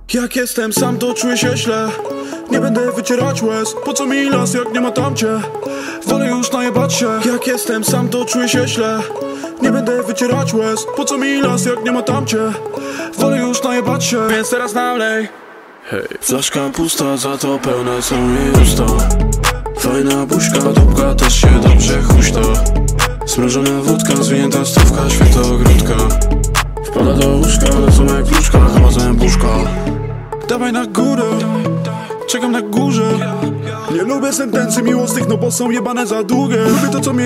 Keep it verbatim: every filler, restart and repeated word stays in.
Jak jestem sam, to czuję się źle. Nie będę wycierać łez. Po co mi las, jak nie ma tamcie? Wolę już najebać się. Jak jestem sam, to czuję się źle. Nie będę wycierać łez. Po co mi las, jak nie ma tamcie? Wolę już najebać się. Więc teraz nalej. Hej, flaszka pusta, za to pełne są jej usta. Fajna buźka, dupka też się dobrze huśta. Smrożona wódka, zwinięta stówka, świętogródka. Wpada do łóżka, lecą jak wróżka, chodzę buszka. Dawaj na górę, czekam na górze. Nie lubię sentencji miłosnych, no bo są jebane za długie. Lubię to, co mnie